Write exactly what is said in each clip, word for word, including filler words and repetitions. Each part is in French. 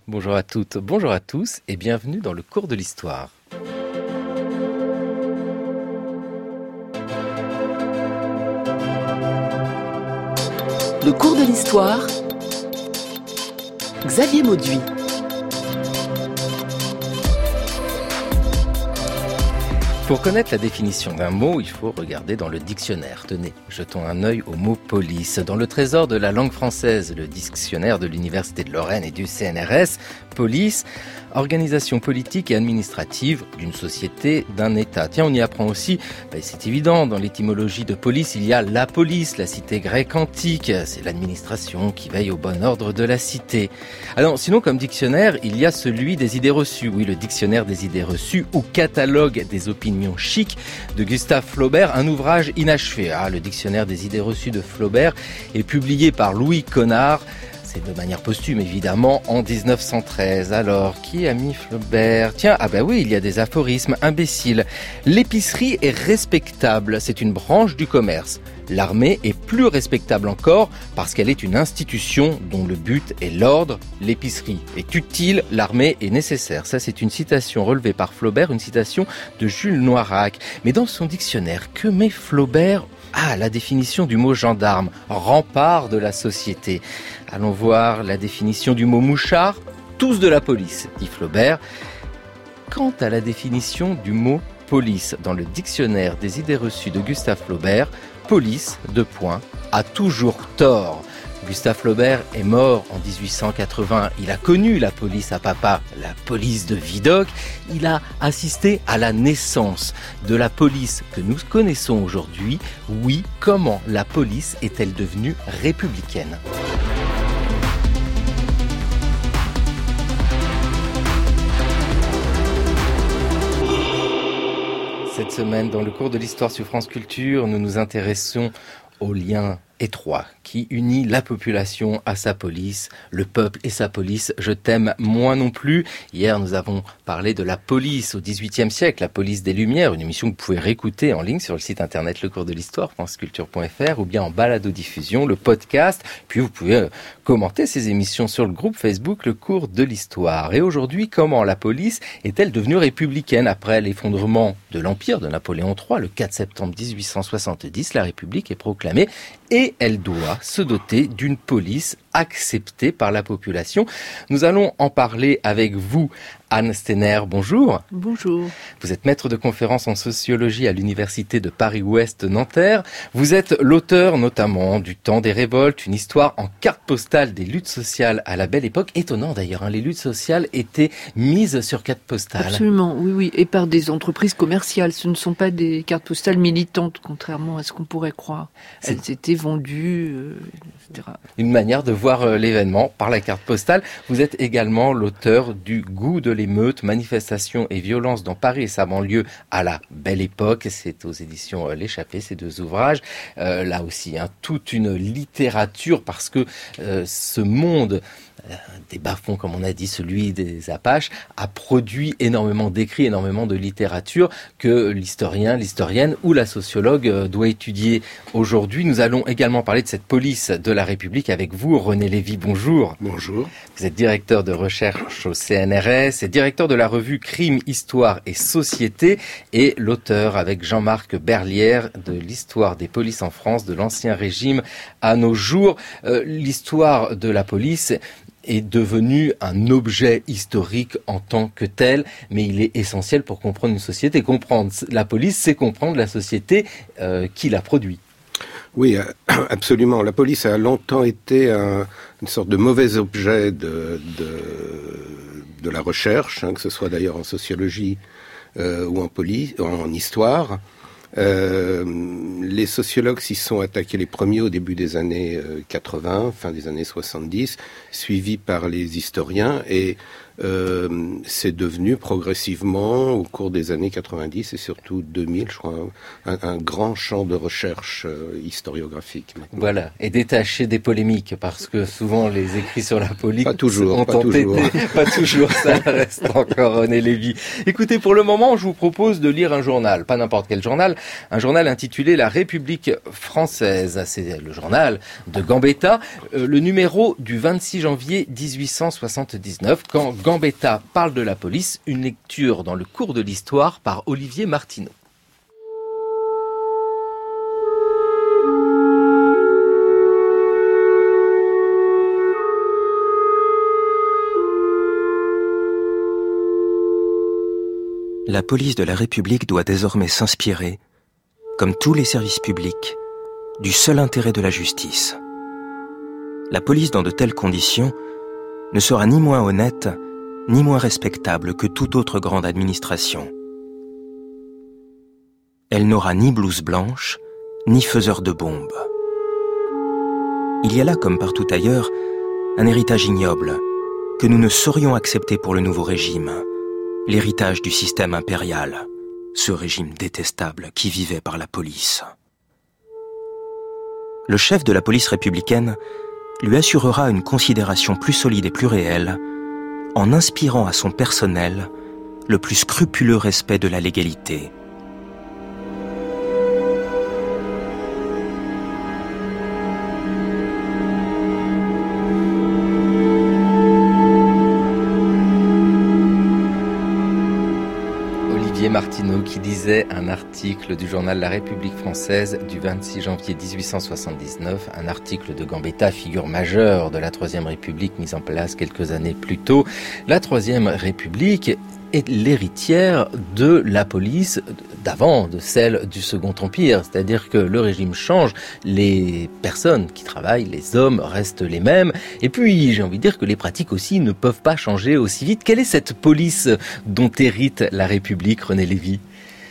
Bonjour à toutes, bonjour à tous et bienvenue dans le cours de l'histoire. Le cours de l'histoire, Xavier Mauduit. Pour connaître la définition d'un mot, il faut regarder dans le dictionnaire. Tenez, jetons un œil au mot police. Dans le trésor de la langue française, le dictionnaire de l'Université de Lorraine et du C N R S, police, organisation politique et administrative d'une société, d'un État. Tiens, on y apprend aussi, ben c'est évident, dans l'étymologie de police, il y a la police, la cité grecque antique. C'est l'administration qui veille au bon ordre de la cité. Alors, sinon, comme dictionnaire, il y a celui des idées reçues. Oui, le dictionnaire des idées reçues ou catalogue des opinions chic de Gustave Flaubert, un ouvrage inachevé. Ah, le dictionnaire des idées reçues de Flaubert est publié par Louis Connard. C'est de manière posthume, évidemment, en dix-neuf cent treize. Alors, qui a mis Flaubert ? Tiens, ah bah oui, il y a des aphorismes imbéciles. L'épicerie est respectable, c'est une branche du commerce. L'armée est plus respectable encore parce qu'elle est une institution dont le but est l'ordre. L'épicerie est utile, l'armée est nécessaire. Ça, c'est une citation relevée par Flaubert, une citation de Jules Noirac. Mais dans son dictionnaire, que met Flaubert ? Ah, la définition du mot gendarme, rempart de la société. Allons voir la définition du mot mouchard, tous de la police, dit Flaubert. Quant à la définition du mot police dans le dictionnaire des idées reçues de Gustave Flaubert, police, deux points, a toujours tort. Gustave Flaubert est mort en dix-huit cent quatre-vingts. Il a connu la police à papa, la police de Vidocq. Il a assisté à la naissance de la police que nous connaissons aujourd'hui. Oui, comment la police est-elle devenue républicaine ? Cette semaine, dans le cours de l'histoire sur France Culture, nous nous intéressons au lien étroit qui unit la population à sa police, le peuple et sa police. Je t'aime moins non plus. Hier, nous avons parlé de la police au dix-huitième siècle, la police des Lumières, une émission que vous pouvez réécouter en ligne sur le site internet Le Cours de l'Histoire, franceculture point f r, ou bien en balado-diffusion, le podcast. Puis vous pouvez euh, commenter ces émissions sur le groupe Facebook Le Cours de l'Histoire. Et aujourd'hui, comment la police est-elle devenue républicaine après l'effondrement de l'Empire de Napoléon trois, le quatre septembre dix-huit cent soixante-dix, la République est proclamée et elle doit se doter d'une police acceptée par la population. Nous allons en parler avec vous, Anne Stenner. Bonjour. Bonjour. Vous êtes maître de conférences en sociologie à l'Université de Paris-Ouest Nanterre. Vous êtes l'auteur notamment du Temps des révoltes, une histoire en carte postale des luttes sociales à la Belle Époque. Étonnant d'ailleurs, hein, les luttes sociales étaient mises sur carte postale. Absolument, oui, oui, et par des entreprises commerciales. Ce ne sont pas des cartes postales militantes, contrairement à ce qu'on pourrait croire. Elles C'est... étaient vendues, euh, et cetera. Une manière de voir euh, l'événement par la carte postale. Vous êtes également l'auteur du Goût de l'émeute, manifestations et violences dans Paris et sa banlieue à la Belle Époque. C'est aux éditions euh, L'Échappée, ces deux ouvrages. Euh, là aussi, hein, toute une littérature parce que euh, ce monde des bas-fonds, comme on a dit, celui des Apaches, a produit énormément d'écrits, énormément de littérature que l'historien, l'historienne ou la sociologue doit étudier aujourd'hui. Nous allons également parler de cette police de la République avec vous, René Lévy. Bonjour. Bonjour. Vous êtes directeur de recherche au C N R S et directeur de la revue Crime, Histoire et Société et l'auteur avec Jean-Marc Berlière de l'histoire des polices en France, de l'Ancien Régime à nos jours. Euh, l'histoire de la police est devenu un objet historique en tant que tel, mais il est essentiel pour comprendre une société. Comprendre la police, c'est comprendre la société euh, qui la produit. Oui, absolument. La police a longtemps été un, une sorte de mauvais objet de, de, de la recherche, hein, que ce soit d'ailleurs en sociologie euh, ou en, police, en histoire. Euh, les sociologues s'y sont attaqués les premiers au début des années quatre-vingts, fin des années soixante-dix, suivis par les historiens, et euh, c'est devenu progressivement, au cours des années quatre-vingt-dix et surtout deux mille, je crois, un, un grand champ de recherche euh, historiographique. Maintenant. Voilà, et détaché des polémiques, parce que souvent les écrits sur la police pas toujours, ont pas tenté toujours. De... pas toujours, ça reste encore René Lévy. Écoutez, pour le moment, je vous propose de lire un journal, pas n'importe quel journal, un journal intitulé La République française. C'est le journal de Gambetta, euh, le numéro du vingt-six janvier dix-huit cent soixante-dix-neuf, quand Gambetta parle de la police, une lecture dans le cours de l'histoire par Olivier Martineau. La police de la République doit désormais s'inspirer, comme tous les services publics, du seul intérêt de la justice. La police dans de telles conditions ne sera ni moins honnête, ni moins respectable que toute autre grande administration. Elle n'aura ni blouse blanche, ni faiseur de bombes. Il y a là, comme partout ailleurs, un héritage ignoble que nous ne saurions accepter pour le nouveau régime. L'héritage du système impérial, ce régime détestable qui vivait par la police. Le chef de la police républicaine lui assurera une considération plus solide et plus réelle en inspirant à son personnel le plus scrupuleux respect de la légalité. Martineau qui disait un article du journal La République française du vingt-six janvier dix-huit cent soixante-dix-neuf, un article de Gambetta, figure majeure de la Troisième République mise en place quelques années plus tôt. La Troisième République est l'héritière de la police d'avant, de celle du Second Empire. C'est-à-dire que le régime change, les personnes qui travaillent, les hommes restent les mêmes. Et puis, j'ai envie de dire que les pratiques aussi ne peuvent pas changer aussi vite. Quelle est cette police dont hérite la République, René Lévy ?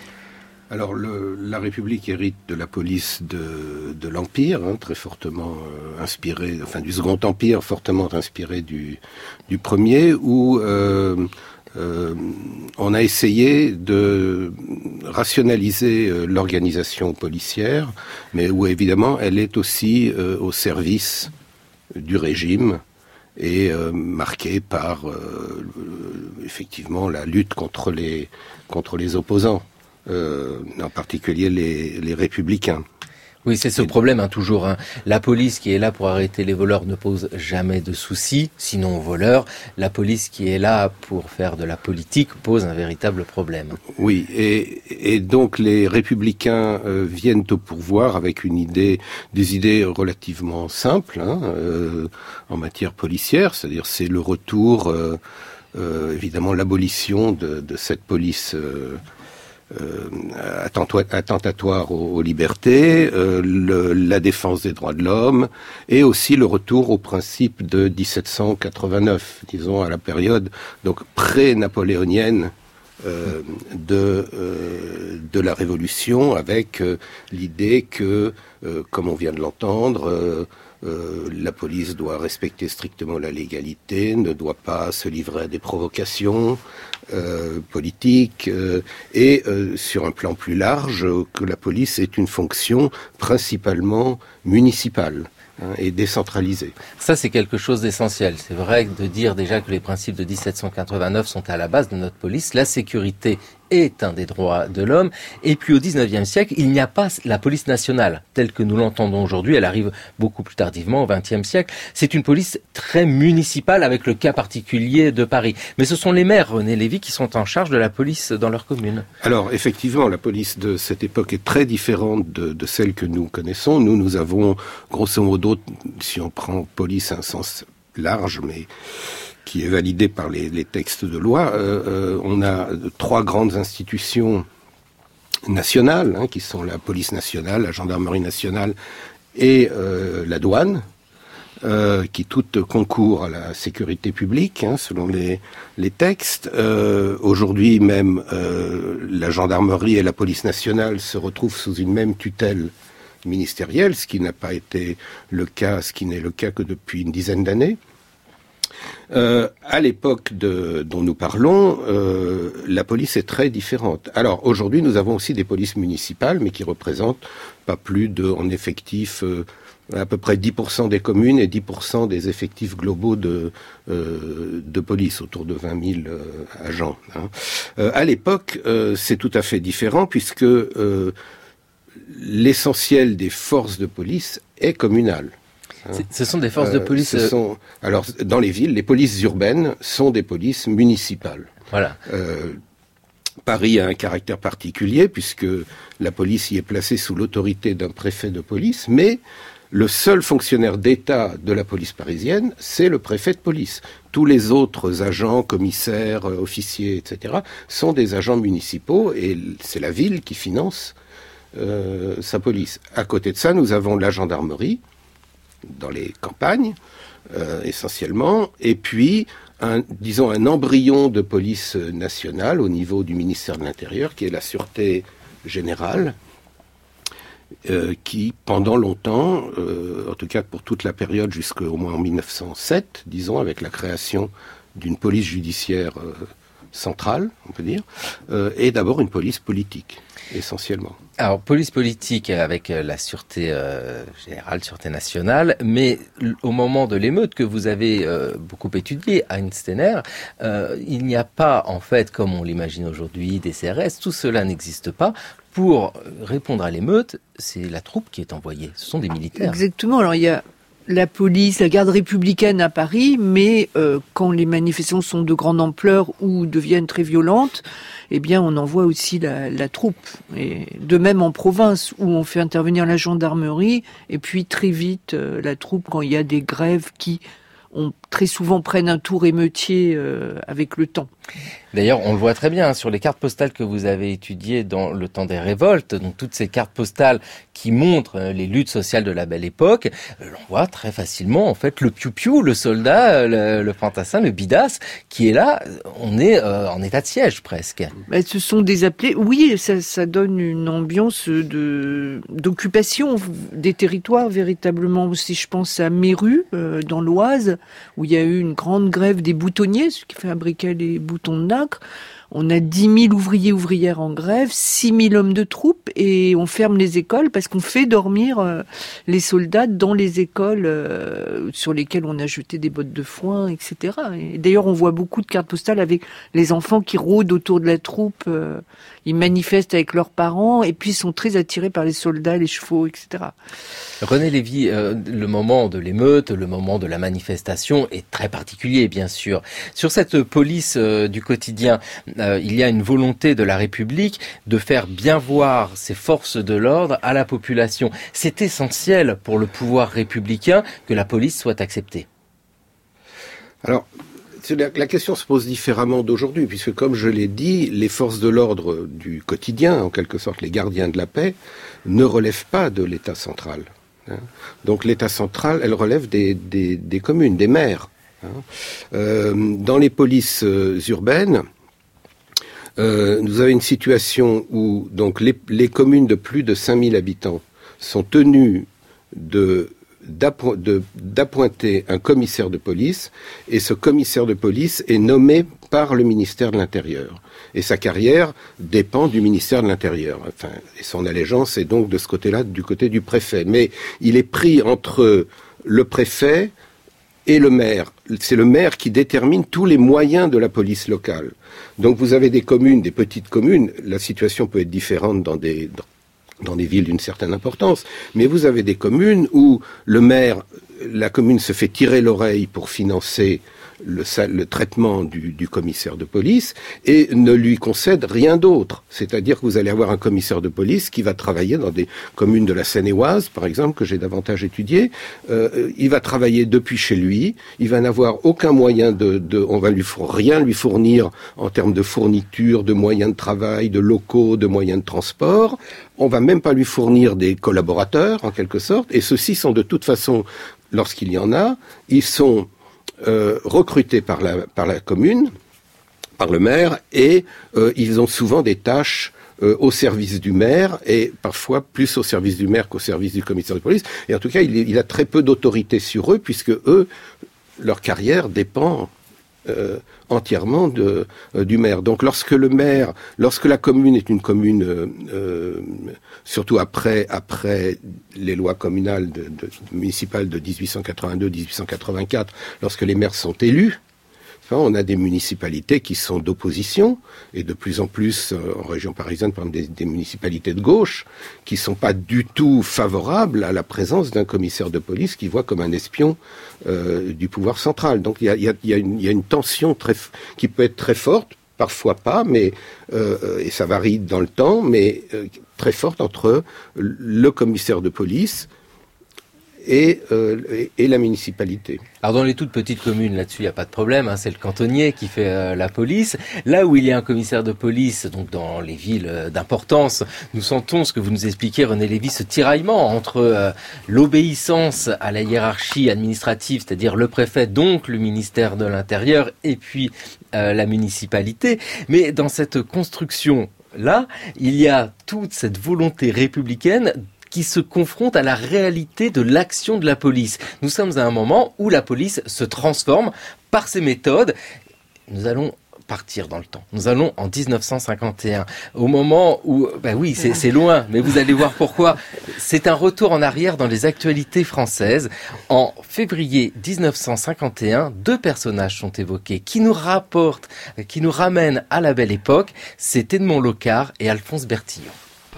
Alors, le, la République hérite de la police de, de l'Empire, hein, très fortement euh, inspirée, enfin du Second Empire, fortement inspiré du, du premier, où euh, Euh, on a essayé de rationaliser euh, l'organisation policière, mais où évidemment elle est aussi euh, au service du régime et euh, marquée par euh, effectivement la lutte contre les contre les opposants, euh, en particulier les, les républicains. Oui, c'est ce problème, hein, toujours. Hein. La police qui est là pour arrêter les voleurs ne pose jamais de soucis, sinon aux voleurs. La police qui est là pour faire de la politique pose un véritable problème. Oui, et, et donc les républicains euh, viennent au pouvoir avec une idée, des idées relativement simples hein, euh, en matière policière, c'est-à-dire c'est le retour, euh, euh, évidemment l'abolition de, de cette police euh, Euh, attentatoire aux, aux libertés, euh, le, la défense des droits de l'homme, et aussi le retour au principe de dix-sept cent quatre-vingt-neuf, disons à la période donc pré-napoléonienne euh, de euh, de la Révolution, avec euh, l'idée que, euh, comme on vient de l'entendre, euh, euh, la police doit respecter strictement la légalité, ne doit pas se livrer à des provocations Euh, politique euh, et euh, sur un plan plus large euh, que la police est une fonction principalement municipale hein, et décentralisée. Ça c'est quelque chose d'essentiel. C'est vrai de dire déjà que les principes de dix-sept cent quatre-vingt-neuf sont à la base de notre police. La sécurité est un des droits de l'homme. Et puis au dix-neuvième siècle, il n'y a pas la police nationale telle que nous l'entendons aujourd'hui. Elle arrive beaucoup plus tardivement, au vingtième siècle. C'est une police très municipale avec le cas particulier de Paris. Mais ce sont les maires, René Lévy, qui sont en charge de la police dans leur commune. Alors effectivement, la police de cette époque est très différente de, de celle que nous connaissons. Nous, nous avons grosso modo, si on prend police à un sens large, mais qui est validé par les, les textes de loi, euh, euh, on a trois grandes institutions nationales, hein, qui sont la police nationale, la gendarmerie nationale et euh, la douane, euh, qui toutes concourent à la sécurité publique, hein, selon les, les textes. Euh, aujourd'hui même, euh, la gendarmerie et la police nationale se retrouvent sous une même tutelle ministérielle, ce qui n'a pas été le cas, ce qui n'est le cas que depuis une dizaine d'années. Euh, à l'époque de, dont nous parlons, euh, la police est très différente. Alors aujourd'hui, nous avons aussi des polices municipales, mais qui représentent pas plus de, en effectif, euh, à peu près dix pour cent des communes et dix pour cent des effectifs globaux de, euh, de police, autour de vingt mille euh, agents. Hein. Euh, à l'époque, euh, c'est tout à fait différent, puisque euh, l'essentiel des forces de police est communal. C'est, ce sont des forces de police... Euh, ce sont, alors, dans les villes, les polices urbaines sont des polices municipales. Voilà. Euh, Paris a un caractère particulier, puisque la police y est placée sous l'autorité d'un préfet de police, mais le seul fonctionnaire d'État de la police parisienne, c'est le préfet de police. Tous les autres agents, commissaires, officiers, et cetera, sont des agents municipaux, et c'est la ville qui finance euh, sa police. À côté de ça, nous avons la gendarmerie, dans les campagnes, euh, essentiellement, et puis, un, disons, un embryon de police nationale au niveau du ministère de l'Intérieur, qui est la Sûreté Générale, euh, qui, pendant longtemps, euh, en tout cas pour toute la période jusqu'au moins en mille neuf cent sept, disons, avec la création d'une police judiciaire euh, centrale, on peut dire, euh, est d'abord une police politique, essentiellement. Alors, police politique avec la sûreté euh, générale, sûreté nationale, mais au moment de l'émeute que vous avez euh, beaucoup étudié à Einsteiner, euh, il n'y a pas, en fait, comme on l'imagine aujourd'hui, des C R S, tout cela n'existe pas. Pour répondre à l'émeute, c'est la troupe qui est envoyée, ce sont des militaires. Exactement, alors il y a la police, la garde républicaine à Paris, mais euh, quand les manifestations sont de grande ampleur ou deviennent très violentes, eh bien on envoie aussi la, la troupe. Et de même en province, où on fait intervenir la gendarmerie, et puis très vite euh, la troupe quand il y a des grèves qui ont, très souvent prennent un tour émeutier euh, avec le temps. D'ailleurs, on le voit très bien hein, sur les cartes postales que vous avez étudiées dans le temps des révoltes, donc toutes ces cartes postales qui montrent euh, les luttes sociales de la Belle Époque, euh, on voit très facilement en fait le piou-piou, le soldat, le, le fantassin, le bidas qui est là. On est euh, en état de siège presque. Ben, ce sont des appelés. Oui, ça, ça donne une ambiance de d'occupation des territoires véritablement. Si je pense à Méru, euh, dans l'Oise, où il y a eu une grande grève des boutonniers, ceux qui fabriquaient les boutons de nacre. On a dix mille ouvriers ouvrières en grève, six mille hommes de troupes, et on ferme les écoles parce qu'on fait dormir euh, les soldats dans les écoles euh, sur lesquelles on a jeté des bottes de foin, et cetera. Et d'ailleurs, on voit beaucoup de cartes postales avec les enfants qui rôdent autour de la troupe. Euh, ils manifestent avec leurs parents et puis sont très attirés par les soldats, les chevaux, et cetera. René Lévy, euh, le moment de l'émeute, le moment de la manifestation est très particulier, bien sûr. Sur cette police euh, du quotidien, euh, il y a une volonté de la République de faire bien voir ses forces de l'ordre à la population. C'est essentiel pour le pouvoir républicain que la police soit acceptée. Alors, la, la question se pose différemment d'aujourd'hui, puisque comme je l'ai dit, les forces de l'ordre du quotidien, en quelque sorte les gardiens de la paix, ne relèvent pas de l'État central. Hein. Donc l'État central, elle relève des, des, des communes, des maires. Hein. Euh, dans les polices euh, urbaines, euh, nous avons une situation où donc les, les communes de plus de cinq mille habitants sont tenues de D'appo- de, d'appointer un commissaire de police, et ce commissaire de police est nommé par le ministère de l'Intérieur. Et sa carrière dépend du ministère de l'Intérieur. Enfin, et son allégeance est donc de ce côté-là, du côté du préfet. Mais il est pris entre le préfet et le maire. C'est le maire qui détermine tous les moyens de la police locale. Donc vous avez des communes, des petites communes, la situation peut être différente dans des... Dans dans des villes d'une certaine importance, mais vous avez des communes où le maire, la commune se fait tirer l'oreille pour financer le, le traitement du, du commissaire de police et ne lui concède rien d'autre. C'est-à-dire que vous allez avoir un commissaire de police qui va travailler dans des communes de la Seine-et-Oise, par exemple, que j'ai davantage étudié. Euh, il va travailler depuis chez lui. Il va n'avoir aucun moyen de, de on va lui rien lui fournir en termes de fourniture, de moyens de travail, de locaux, de moyens de transport. On va même pas lui fournir des collaborateurs, en quelque sorte. Et ceux-ci sont de toute façon, lorsqu'il y en a, ils sont Euh, recrutés par la, par la commune, par le maire, et euh, ils ont souvent des tâches euh, au service du maire, et parfois plus au service du maire qu'au service du commissaire de police. Et en tout cas, il, il a très peu d'autorité sur eux, puisque eux leur carrière dépend euh, entièrement de, euh, du maire. Donc lorsque le maire, lorsque la commune est une commune, euh, euh, surtout après après les lois communales de, de, municipales de dix-huit cent quatre-vingt-deux dix-huit cent quatre-vingt-quatre, lorsque les maires sont élus, on a des municipalités qui sont d'opposition, et de plus en plus euh, en région parisienne, par exemple, des, des municipalités de gauche, qui sont pas du tout favorables à la présence d'un commissaire de police qui voit comme un espion euh, du pouvoir central. Donc il y a, y, a, y, a une, y a une tension très, qui peut être très forte, parfois pas, mais euh, et ça varie dans le temps, mais euh, très forte entre le commissaire de police Et, euh, et, et la municipalité. Alors dans les toutes petites communes, là-dessus, il n'y a pas de problème, hein, c'est le cantonnier qui fait euh, la police. Là où il y a un commissaire de police, donc dans les villes euh, d'importance, nous sentons, ce que vous nous expliquez, René Lévy, ce tiraillement entre euh, l'obéissance à la hiérarchie administrative, c'est-à-dire le préfet, donc le ministère de l'Intérieur, et puis euh, la municipalité. Mais dans cette construction-là, il y a toute cette volonté républicaine qui se confronte à la réalité de l'action de la police. Nous sommes à un moment où la police se transforme par ses méthodes. Nous allons partir dans le temps. Nous allons en dix-neuf cent cinquante et un, au moment où, ben oui, c'est, c'est loin, mais vous allez voir pourquoi. C'est un retour en arrière dans les actualités françaises. En février dix-neuf cent cinquante et un, deux personnages sont évoqués qui nous rapportent, qui nous ramènent à la belle époque. C'est Edmond Locard et Alphonse Bertillon.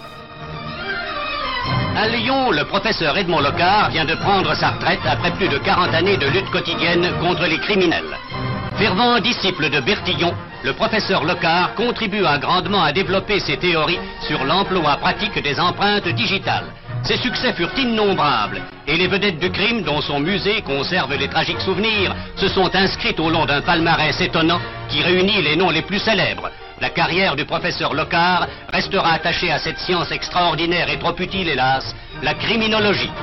À Lyon, le professeur Edmond Locard vient de prendre sa retraite après plus de quarante années de lutte quotidienne contre les criminels. Fervent disciple de Bertillon, le professeur Locard contribua grandement à développer ses théories sur l'emploi pratique des empreintes digitales. Ses succès furent innombrables et les vedettes du crime dont son musée conserve les tragiques souvenirs se sont inscrites au long d'un palmarès étonnant qui réunit les noms les plus célèbres. La carrière du professeur Locard restera attachée à cette science extraordinaire et trop utile, hélas, la criminologie.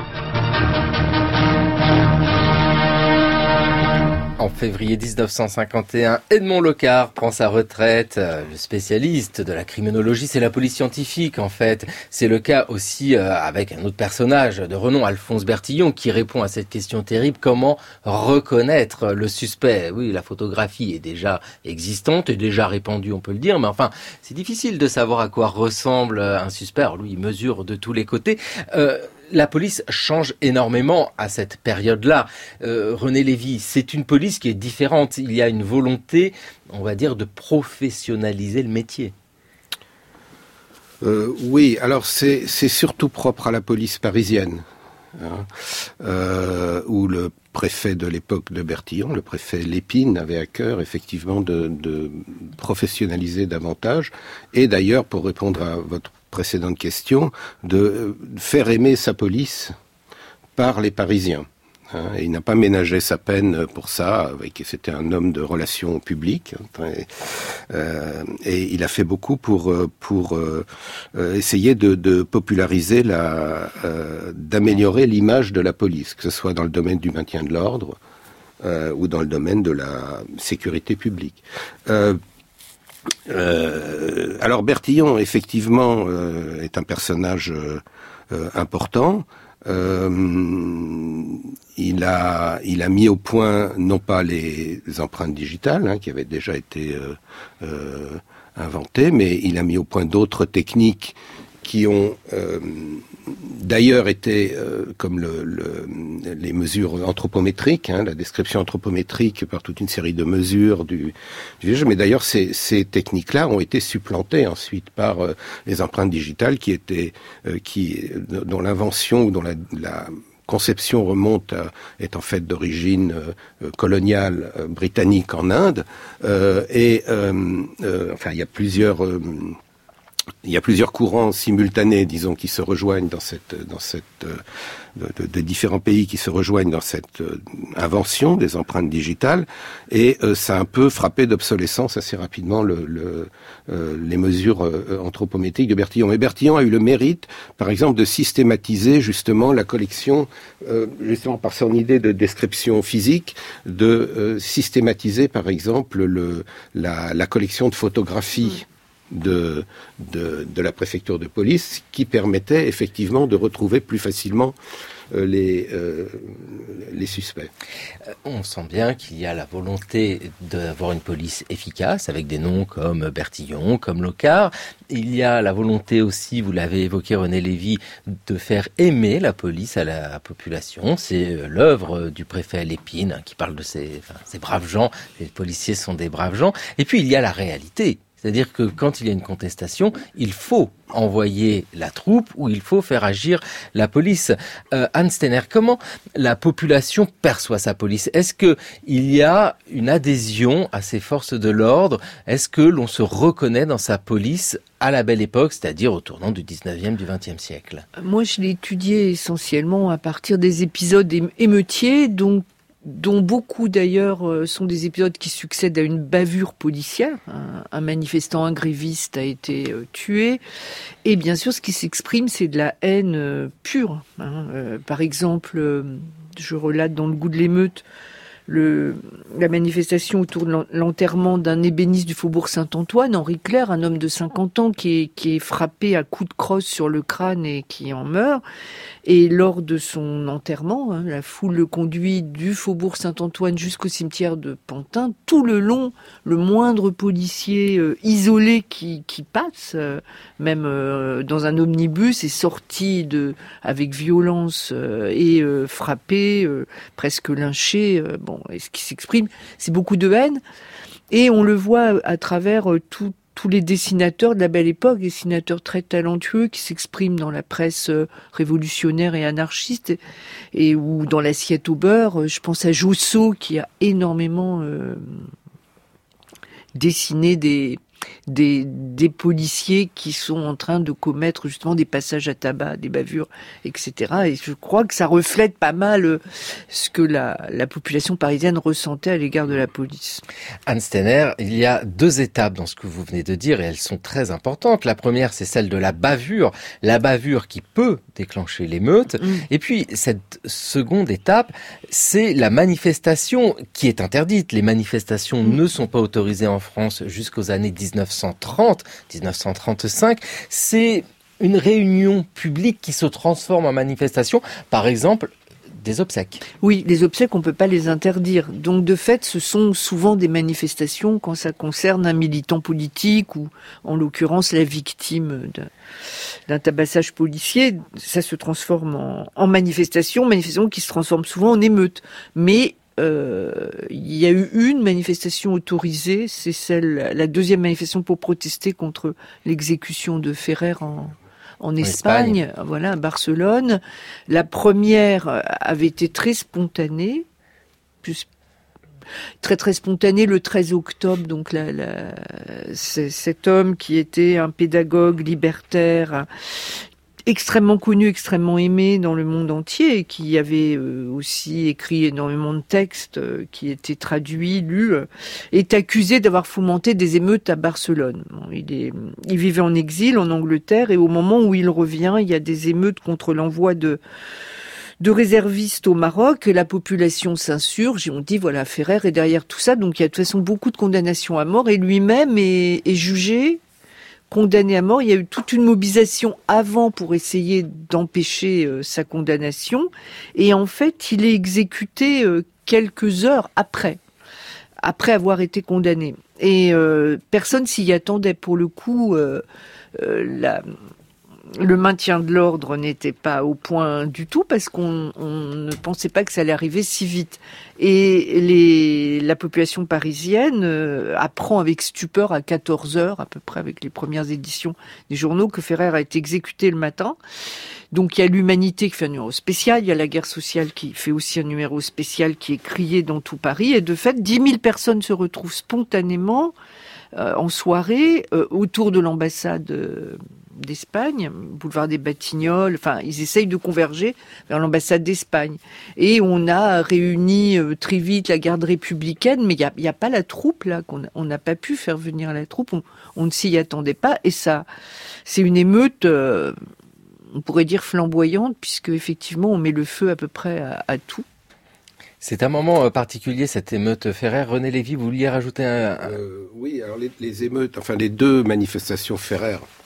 En février dix-neuf cent cinquante et un, Edmond Locard prend sa retraite. Le spécialiste de la criminologie, c'est la police scientifique en fait. C'est le cas aussi euh, avec un autre personnage de renom, Alphonse Bertillon, qui répond à cette question terrible, comment reconnaître le suspect. Oui, la photographie est déjà existante, est déjà répandue, on peut le dire, mais enfin, c'est difficile de savoir à quoi ressemble un suspect. Alors lui, il mesure de tous les côtés. Euh, La police change énormément à cette période-là. Euh, René Lévy, c'est une police qui est différente. Il y a une volonté, on va dire, de professionnaliser le métier. Euh, oui, alors c'est, c'est surtout propre à la police parisienne, hein, euh, où le préfet de l'époque de Bertillon, le préfet Lépine, avait à cœur effectivement de, de professionnaliser davantage. Et d'ailleurs, pour répondre à votre précédente question, de faire aimer sa police par les Parisiens. Hein, et il n'a pas ménagé sa peine pour ça, avec, c'était un homme de relations publiques, hein, et, euh, et il a fait beaucoup pour pour euh, essayer de, de populariser la, euh, d'améliorer l'image de la police, que ce soit dans le domaine du maintien de l'ordre euh, ou dans le domaine de la sécurité publique. Euh, Euh, alors Bertillon, effectivement, euh, est un personnage euh, euh, important. Euh, il a, il a mis au point non pas les empreintes digitales, hein, qui avaient déjà été euh, euh, inventées, mais il a mis au point d'autres techniques qui ont euh, d'ailleurs été, euh, comme le, le, les mesures anthropométriques, hein, la description anthropométrique par toute une série de mesures du, du visage, mais d'ailleurs ces, ces techniques-là ont été supplantées ensuite par euh, les empreintes digitales qui étaient, euh, qui, dont l'invention ou dont la, la conception remonte à, est en fait d'origine euh, coloniale euh, britannique en Inde, euh, et euh, euh, enfin il y a plusieurs euh, Il y a plusieurs courants simultanés, disons, qui se rejoignent dans cette, dans cette, de, de, de différents pays qui se rejoignent dans cette euh, invention des empreintes digitales, et euh, ça a un peu frappé d'obsolescence assez rapidement le, le, euh, les mesures euh, anthropométriques de Bertillon. Et Bertillon a eu le mérite, par exemple, de systématiser justement la collection, euh, justement par son idée de description physique, de euh, systématiser, par exemple, le, la, la collection de photographies. Mmh. De, de, de la préfecture de police, qui permettait effectivement de retrouver plus facilement euh, les, euh, les suspects. On sent bien qu'il y a la volonté d'avoir une police efficace, avec des noms comme Bertillon, comme Locard. Il y a la volonté aussi, vous l'avez évoqué René Lévy, de faire aimer la police à la population. C'est l'œuvre du préfet Lépine hein, qui parle de ces, enfin, ces braves gens. Les policiers sont des braves gens. Et puis il y a la réalité. C'est-à-dire que quand il y a une contestation, il faut envoyer la troupe ou il faut faire agir la police. Euh, Anne Steiner, comment la population perçoit sa police ? Est-ce que il y a une adhésion à ces forces de l'ordre ? Est-ce que l'on se reconnaît dans sa police à la belle époque, c'est-à-dire au tournant du dix-neuvième, du vingtième siècle ? Moi, je l'ai étudié essentiellement à partir des épisodes émeutiers, donc dont beaucoup d'ailleurs sont des épisodes qui succèdent à une bavure policière. Un, un manifestant, un gréviste a été euh, tué. Et bien sûr, ce qui s'exprime, c'est de la haine euh, pure. Hein. Euh, par exemple, euh, je relate dans Le goût de l'émeute, Le, la manifestation autour de l'enterrement d'un ébéniste du faubourg Saint-Antoine, Henri Clerc, un homme de cinquante ans qui est, qui est frappé à coups de crosse sur le crâne et qui en meurt. Et lors de son enterrement, hein, la foule le conduit du faubourg Saint-Antoine jusqu'au cimetière de Pantin. Tout le long, le moindre policier euh, isolé qui, qui passe, euh, même euh, dans un omnibus, est sorti de, avec violence euh, et euh, frappé, euh, presque lynché. Euh, bon, et ce qui s'exprime, c'est beaucoup de haine. Et on le voit à travers euh, tout tous les dessinateurs de la belle époque, dessinateurs très talentueux qui s'expriment dans la presse révolutionnaire et anarchiste, et, et ou dans l'assiette au beurre. Je pense à Jousseau qui a énormément euh, dessiné des, des, des policiers qui sont en train de commettre justement des passages à tabac, des bavures, et cetera. Et je crois que ça reflète pas mal ce que la, la population parisienne ressentait à l'égard de la police. Anne Steiner, il y a deux étapes dans ce que vous venez de dire et elles sont très importantes. La première, c'est celle de la bavure, la bavure qui peut déclencher l'émeute. Mmh. Et puis, cette seconde étape, c'est la manifestation qui est interdite. Les manifestations mmh. ne sont pas autorisées en France jusqu'aux années dix-neuf cent trente, dix-neuf cent trente-cinq. C'est une réunion publique qui se transforme en manifestation. Par exemple, des obsèques. Oui, les obsèques, on ne peut pas les interdire. Donc, de fait, ce sont souvent des manifestations quand ça concerne un militant politique ou, en l'occurrence, la victime d'un, d'un tabassage policier. Ça se transforme en, en manifestation, manifestation qui se transforme souvent en émeute. Mais euh, il y a eu une manifestation autorisée, c'est celle, la deuxième manifestation pour protester contre l'exécution de Ferrer en En Espagne, Espagne, voilà, à Barcelone. La première avait été très spontanée, plus, très très spontanée le treize octobre. Donc la, la, c'est, cet homme qui était un pédagogue libertaire, extrêmement connu, extrêmement aimé dans le monde entier, et qui avait euh, aussi écrit énormément de textes euh, qui étaient traduits, lus, euh, est accusé d'avoir fomenté des émeutes à Barcelone. Bon, il, est, il vivait en exil en Angleterre, et au moment où il revient, il y a des émeutes contre l'envoi de de réservistes au Maroc, et la population s'insurge, et on dit, voilà, Ferrer est derrière tout ça, donc il y a de toute façon beaucoup de condamnations à mort, et lui-même est, est jugé, condamné à mort. Il y a eu toute une mobilisation avant pour essayer d'empêcher euh, sa condamnation. Et en fait, il est exécuté euh, quelques heures après, après avoir été condamné. Et euh, personne s'y attendait. Pour le coup, euh, euh, la... le maintien de l'ordre n'était pas au point du tout parce qu'on on ne pensait pas que ça allait arriver si vite. Et les, la population parisienne euh, apprend avec stupeur à quatorze heures, à peu près avec les premières éditions des journaux, que Ferrer a été exécuté le matin. Donc il y a l'Humanité qui fait un numéro spécial, il y a la Guerre sociale qui fait aussi un numéro spécial qui est crié dans tout Paris. Et de fait, dix mille personnes se retrouvent spontanément euh, en soirée euh, autour de l'ambassade euh, d'Espagne, boulevard des Batignolles, enfin, ils essayent de converger vers l'ambassade d'Espagne. Et on a réuni euh, très vite la garde républicaine, mais il n'y a, y a pas la troupe, là, qu'on on n'a pas pu faire venir la troupe, on, on ne s'y attendait pas, et ça, c'est une émeute, euh, on pourrait dire flamboyante, puisque effectivement, on met le feu à peu près à, à tout. C'est un moment particulier, cette émeute Ferrer. René Lévy, vous vouliez rajouter un... Euh, oui, alors les, les émeutes, enfin les deux manifestations Ferrer,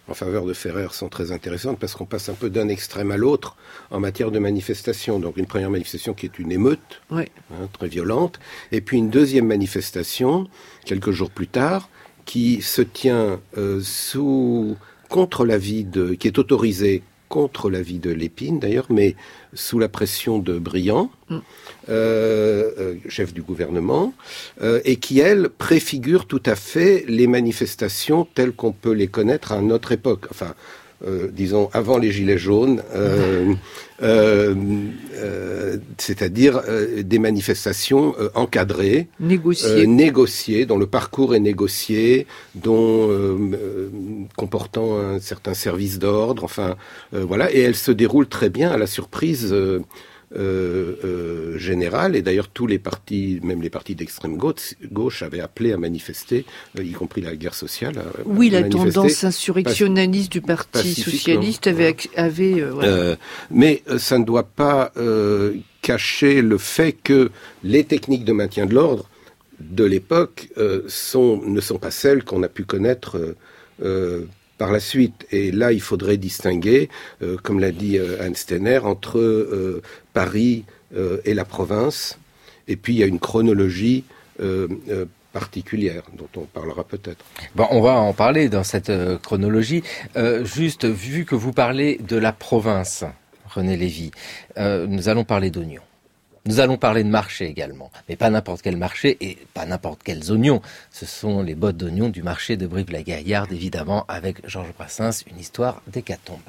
en faveur de Ferrer sont très intéressantes parce qu'on passe un peu d'un extrême à l'autre en matière de manifestation. Donc une première manifestation qui est une émeute, ouais. hein, très violente, et puis une deuxième manifestation, quelques jours plus tard, qui se tient euh, sous contre l'avis de, qui est autorisée contre l'avis de Lépine d'ailleurs, mais sous la pression de Briand, mm. euh, euh, chef du gouvernement, euh, et qui, elle, préfigure tout à fait les manifestations telles qu'on peut les connaître à notre époque. Enfin, euh, disons, avant les Gilets jaunes, euh, euh, euh, c'est-à-dire euh, des manifestations euh, encadrées, négociées. Euh, négociées, dont le parcours est négocié, dont euh, euh, comportant un certain service d'ordre, enfin, euh, voilà, et elles se déroulent très bien à la surprise euh, Euh, euh, générale, et d'ailleurs tous les partis, même les partis d'extrême gauche, gauche avaient appelé à manifester, euh, y compris la guerre sociale. À, oui, à la tendance insurrectionnaliste du Parti socialiste avait... avait euh, voilà. euh, mais euh, ça ne doit pas euh, cacher le fait que les techniques de maintien de l'ordre de l'époque euh, sont, ne sont pas celles qu'on a pu connaître euh, euh, par la suite. Et là, il faudrait distinguer, euh, comme l'a dit euh, Anne Steiner, entre euh, Paris euh, et la province. Et puis, il y a une chronologie euh, euh, particulière, dont on parlera peut-être. Bon, on va en parler dans cette euh, chronologie. Euh, juste, vu que vous parlez de la province, René Lévy, euh, nous allons parler d'oignons. Nous allons parler de marché également, mais pas n'importe quel marché et pas n'importe quels oignons. Ce sont les bottes d'oignons du marché de Brive-la-Gaillarde, évidemment, avec Georges Brassens, une histoire d'hécatombe.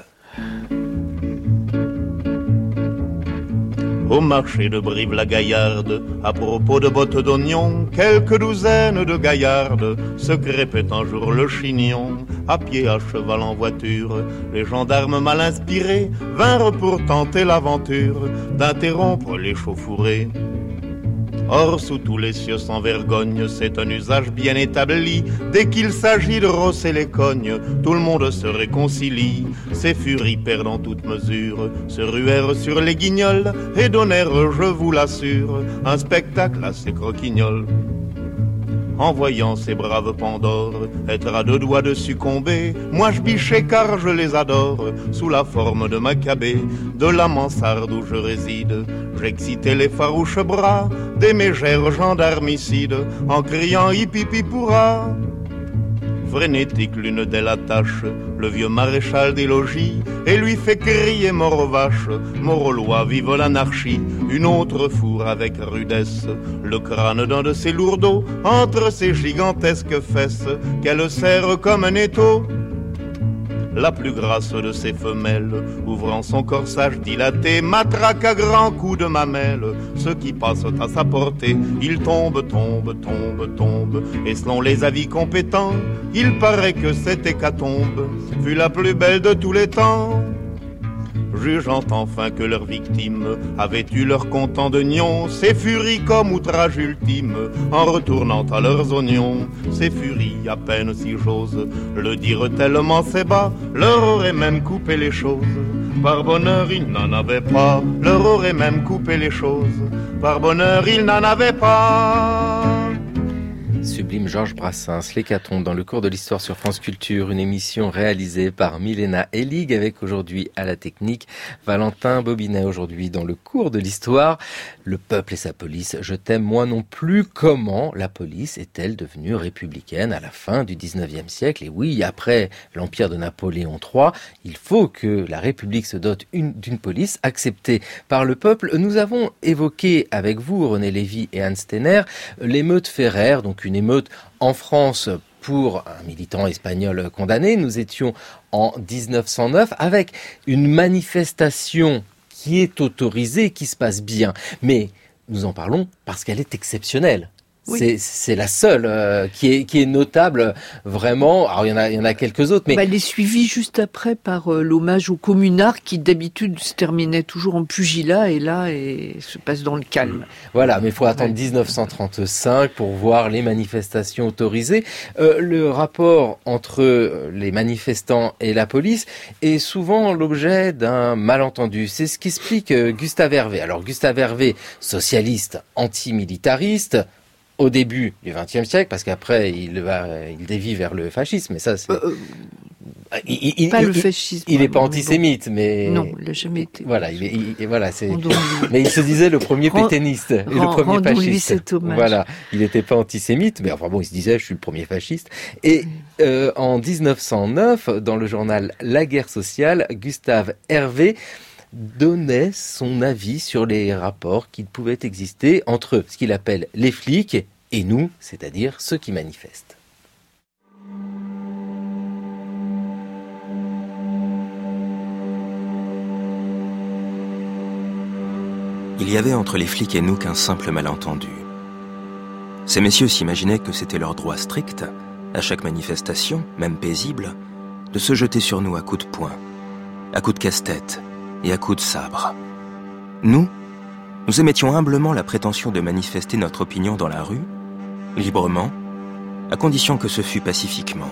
Au marché de Brive-la-Gaillarde, à propos de bottes d'oignons, quelques douzaines de gaillardes se crêpaient un jour le chignon. À pied, à cheval, en voiture, les gendarmes mal inspirés vinrent pour tenter l'aventure d'interrompre les chauffourées. Or, sous tous les cieux sans vergogne, c'est un usage bien établi. Dès qu'il s'agit de rosser les cognes, tout le monde se réconcilie. Ces furies perdant toute mesure se ruèrent sur les guignols et donnèrent, je vous l'assure, un spectacle assez croquignol. En voyant ces braves Pandores être à deux doigts de succomber, moi je bichais car je les adore, sous la forme de Maccabée, de la mansarde où je réside. J'excitais les farouches bras des mégères gendarmicides, en criant hip hip hip hurrah. Frénétique, l'une d'elles attache le vieux maréchal des logis et lui fait crier mort aux vaches, mort aux lois, vive l'anarchie. Une autre fourre avec rudesse le crâne d'un de ses lourdeaux entre ses gigantesques fesses qu'elle serre comme un étau. La plus grasse de ses femelles, ouvrant son corsage dilaté, matraque à grands coups de mamelle ceux qui passent à sa portée. Il tombe, tombe, tombe, tombe, et selon les avis compétents, il paraît que cette hécatombe fut la plus belle de tous les temps. Jugeant enfin que leurs victimes avaient eu leur comptant d'oignons, ces furies comme outrage ultime, en retournant à leurs oignons, ces furies, à peine si j'ose le dire tellement c'est bas, leur auraient même coupé les choses. Par bonheur, ils n'en avaient pas, leur auraient même coupé les choses. Par bonheur, ils n'en avaient pas. Sublime Georges Brassens, l'hécatombe dans le cours de l'histoire sur France Culture, une émission réalisée par Milena Elig avec aujourd'hui à la technique Valentin Bobinet. Aujourd'hui dans le cours de l'histoire, le peuple et sa police. Je t'aime moi non plus. Comment la police est-elle devenue républicaine à la fin du dix-neuvième siècle? Et oui, après l'empire de Napoléon trois, il faut que la République se dote une, d'une police acceptée par le peuple. Nous avons évoqué avec vous, René Lévy et Anne Steiner, l'émeute Ferrer, donc une émeute en France pour un militant espagnol condamné. Nous étions en dix-neuf cent neuf avec une manifestation qui est autorisée, qui se passe bien. Mais nous en parlons parce qu'elle est exceptionnelle. Oui. C'est, c'est la seule euh, qui est qui est notable vraiment. Alors il y en a il y en a quelques autres, mais bah, elle est suivie juste après par euh, l'hommage aux communards qui d'habitude se terminait toujours en pugilat et là et se passe dans le calme. Voilà, mais il faut attendre ouais. dix-neuf cent trente-cinq pour voir les manifestations autorisées. Euh, le rapport entre les manifestants et la police est souvent l'objet d'un malentendu. C'est ce qu'explique euh, Gustave Hervé. Alors Gustave Hervé, socialiste, antimilitariste. Au début du vingtième siècle, parce qu'après il va, il dévie vers le fascisme, mais ça c'est... Euh, il, il, pas il, le fascisme. Il n'est pas bon, antisémite, mais... Non, il n'a jamais été. Voilà, il est, il, voilà, c'est... Rendons-lui. Mais il se disait le premier Rend... pétainiste et le Rend... premier Rendons-lui fasciste. cet hommage. Voilà, il n'était pas antisémite, mais enfin bon, il se disait, je suis le premier fasciste. Et euh, en dix-neuf cent neuf, dans le journal La Guerre sociale, Gustave Hervé donnait son avis sur les rapports qui pouvaient exister entre ce qu'il appelle les flics et nous, c'est-à-dire ceux qui manifestent. Il y avait entre les flics et nous qu'un simple malentendu. Ces messieurs s'imaginaient que c'était leur droit strict, à chaque manifestation, même paisible, de se jeter sur nous à coups de poing, à coups de casse-tête et à coups de sabre. Nous, nous émettions humblement la prétention de manifester notre opinion dans la rue, librement, à condition que ce fût pacifiquement.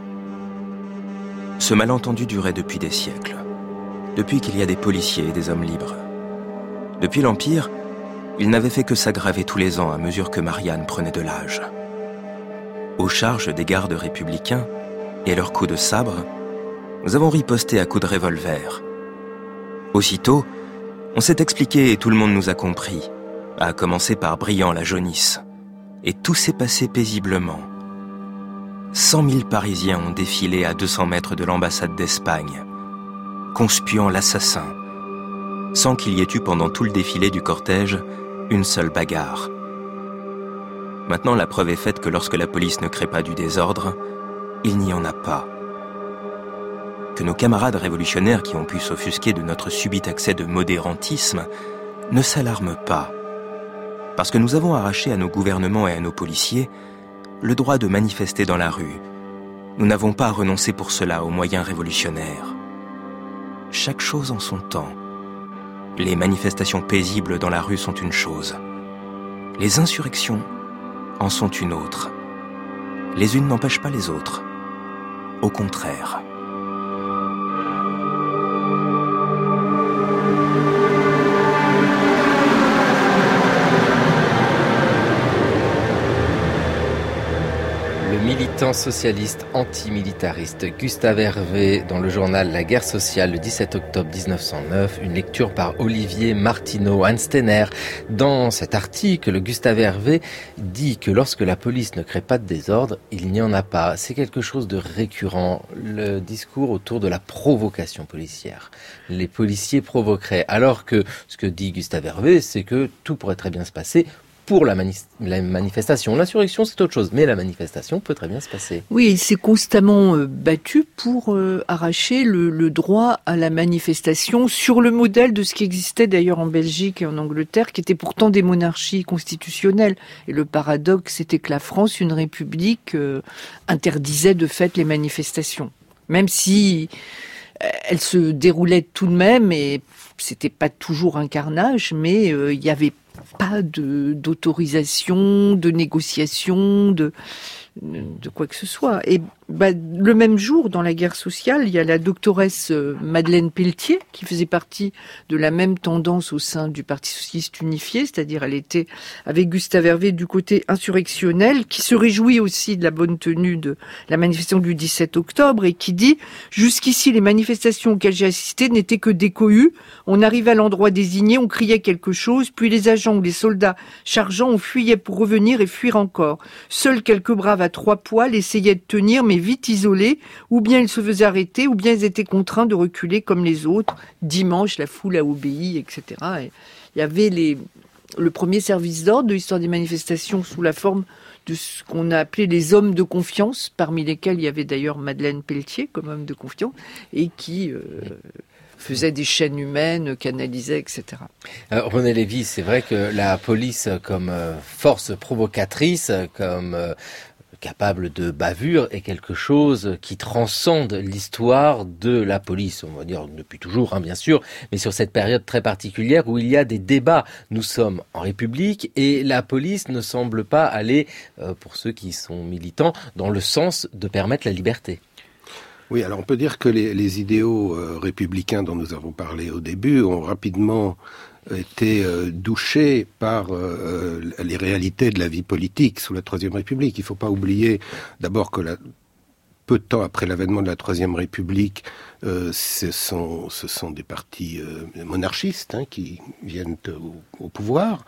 Ce malentendu durait depuis des siècles, depuis qu'il y a des policiers et des hommes libres. Depuis l'Empire, il n'avait fait que s'aggraver tous les ans à mesure que Marianne prenait de l'âge. Aux charges des gardes républicains et leurs coups de sabre, nous avons riposté à coups de revolver. Aussitôt, on s'est expliqué et tout le monde nous a compris, à commencer par Briand la jaunisse. Et tout s'est passé paisiblement. Cent mille Parisiens ont défilé à deux cents mètres de l'ambassade d'Espagne, conspuant l'assassin, sans qu'il y ait eu pendant tout le défilé du cortège une seule bagarre. Maintenant, la preuve est faite que lorsque la police ne crée pas du désordre, il n'y en a pas. Que nos camarades révolutionnaires qui ont pu s'offusquer de notre subit accès de modérantisme ne s'alarment pas, parce que nous avons arraché à nos gouvernements et à nos policiers le droit de manifester dans la rue. Nous n'avons pas renoncé pour cela aux moyens révolutionnaires. Chaque chose en son temps. Les manifestations paisibles dans la rue sont une chose. Les insurrections en sont une autre. Les unes n'empêchent pas les autres. Au contraire. Militant socialiste antimilitariste Gustave Hervé dans le journal La Guerre sociale le dix-sept octobre dix-neuf cent neuf, une lecture par Olivier Martineau, Anne Steiner. Dans cet article, Gustave Hervé dit que lorsque la police ne crée pas de désordre, il n'y en a pas. C'est quelque chose de récurrent, le discours autour de la provocation policière. Les policiers provoqueraient, alors que ce que dit Gustave Hervé, c'est que tout pourrait très bien se passer pour la, mani- la manifestation. L'insurrection, c'est autre chose, mais la manifestation peut très bien se passer. Oui, il s'est constamment euh, battu pour euh, arracher le, le droit à la manifestation sur le modèle de ce qui existait d'ailleurs en Belgique et en Angleterre, qui étaient pourtant des monarchies constitutionnelles. Et le paradoxe, c'était que la France, une république, euh, interdisait de fait les manifestations. Même si euh, elles se déroulaient tout de même, et c'était pas toujours un carnage, mais euh, il y avait pas de, d'autorisation, de négociation, de, de quoi que ce soit. Et bah, le même jour, dans la guerre sociale, il y a la doctoresse Madeleine Pelletier, qui faisait partie de la même tendance au sein du Parti socialiste unifié, c'est-à-dire elle était avec Gustave Hervé du côté insurrectionnel, qui se réjouit aussi de la bonne tenue de la manifestation du dix-sept octobre et qui dit « Jusqu'ici, les manifestations auxquelles j'ai assisté n'étaient que des cohues. On arrivait à l'endroit désigné, on criait quelque chose, puis les agents ou les soldats chargeants, on fuyait pour revenir et fuir encore. Seuls quelques braves à trois poils essayaient de tenir, mais vite isolés, ou bien ils se faisaient arrêter, ou bien ils étaient contraints de reculer comme les autres. Dimanche, la foule a obéi, et cetera. Et il y avait les, le premier service d'ordre de l'histoire des manifestations sous la forme de ce qu'on a appelé les hommes de confiance, parmi lesquels il y avait d'ailleurs Madeleine Pelletier comme homme de confiance, et qui euh, faisait des chaînes humaines, canalisait, et cetera. Alors, René Lévy, c'est vrai que la police comme euh, force provocatrice, comme euh, capable de bavure, est quelque chose qui transcende l'histoire de la police, on va dire depuis toujours, hein, bien sûr, mais sur cette période très particulière où il y a des débats. Nous sommes en République et la police ne semble pas aller, euh, pour ceux qui sont militants, dans le sens de permettre la liberté. Oui, alors on peut dire que les, les idéaux euh, républicains dont nous avons parlé au début ont rapidement été euh, douchés par euh, les réalités de la vie politique sous la Troisième République. Il ne faut pas oublier d'abord que la peu de temps après l'avènement de la Troisième République, euh, ce sont, ce sont des partis euh, monarchistes hein, qui viennent au, au pouvoir,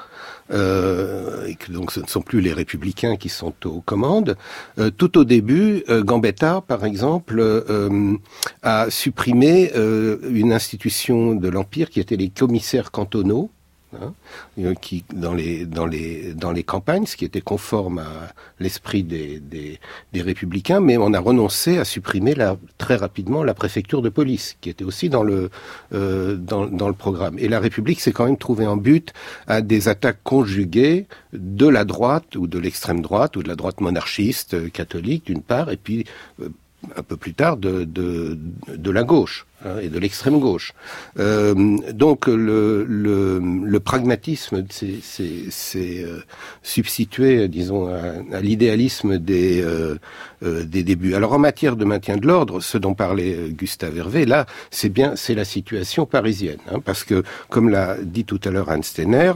euh, et que donc ce ne sont plus les républicains qui sont aux commandes. Euh, tout au début, euh, Gambetta, par exemple, euh, a supprimé euh, une institution de l'Empire qui était les commissaires cantonaux, Hein, qui dans les dans les dans les campagnes, ce qui était conforme à l'esprit des des, des républicains, mais on a renoncé à supprimer la, très rapidement la préfecture de police, qui était aussi dans le euh, dans dans le programme. Et la République s'est quand même trouvée en but à des attaques conjuguées de la droite ou de l'extrême droite ou de la droite monarchiste euh, catholique d'une part, et puis euh, un peu plus tard de de de la gauche hein, et de l'extrême gauche. Euh, donc le le le pragmatisme c'est c'est c'est euh, substitué, disons, à, à l'idéalisme des euh, euh, des débuts. Alors en matière de maintien de l'ordre, ce dont parlait Gustave Hervé, là c'est bien c'est la situation parisienne, hein, parce que comme l'a dit tout à l'heure Hans Steiner,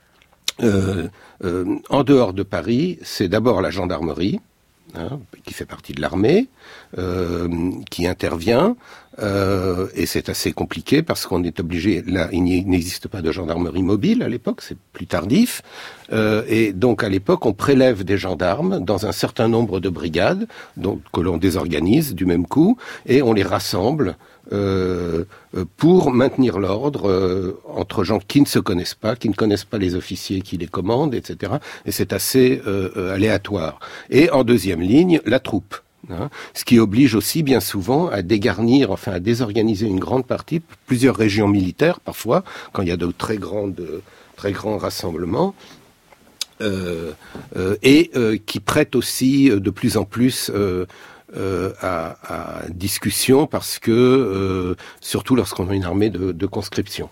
euh, euh, en dehors de Paris, c'est d'abord la gendarmerie. Hein, qui fait partie de l'armée, euh, qui intervient, euh, et c'est assez compliqué parce qu'on est obligé, là il n'existe pas de gendarmerie mobile à l'époque, c'est plus tardif, euh, et donc à l'époque on prélève des gendarmes dans un certain nombre de brigades, donc que l'on désorganise du même coup, et on les rassemble Euh, pour maintenir l'ordre euh, entre gens qui ne se connaissent pas, qui ne connaissent pas les officiers qui les commandent, et cetera. Et c'est assez euh, aléatoire. Et en deuxième ligne, la troupe. Hein, ce qui oblige aussi bien souvent à dégarnir, enfin à désorganiser une grande partie, plusieurs régions militaires parfois, quand il y a de très grandes, très grands rassemblements. Euh, euh, et euh, qui prête aussi de plus en plus euh, Euh, à, à discussion parce que, euh, surtout lorsqu'on a une armée de, de conscription.